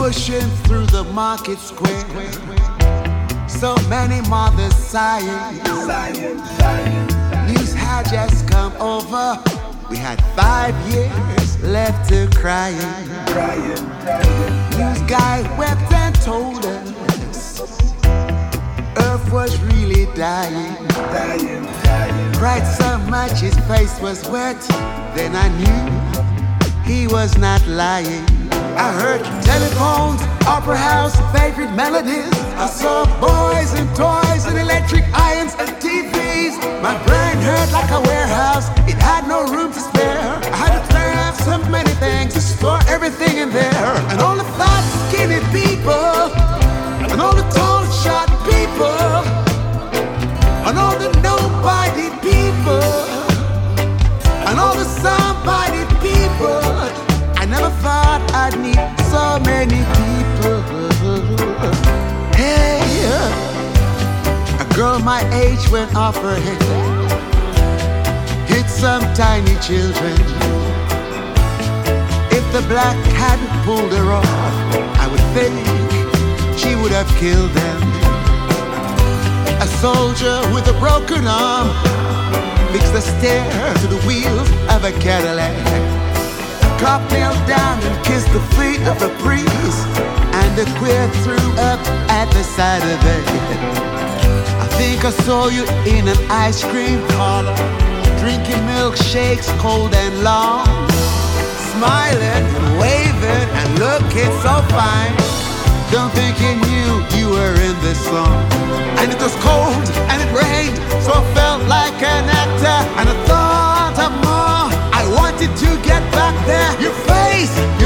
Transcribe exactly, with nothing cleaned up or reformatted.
Pushing through the market square, so many mothers sighing. News had just come over. We had five years left to crying. News guy wept and told us Earth was really dying. Cried so much his face was wet. Then I knew he was not lying. I heard telephones, opera house, favorite melodies. I saw boys and toys and electric irons and T Vs. My brain hurt like a warehouse, it had no room to spare. I had to clear out so many things to store everything in there. And all the fat, skinny people, and all the tall, short people, and all the nobody people, and all the somebody people. I never thought I'd need so many people. Hey, a girl my age went off her head, hit some tiny children. If the black hadn't pulled her off, I would think she would have killed them. A soldier with a broken arm fixed the stair to the wheels of a Cadillac. Cop knelt down and kissed the feet of the priest, and the queer threw up at the side of it. I think I saw you in an ice cream parlor, drinking milkshakes cold and long, smiling and waving and looking so fine. Don't think you knew you were in this song. And it was cold and it rained, so I felt like an actor. And I thought of more, I wanted to get back there. Your face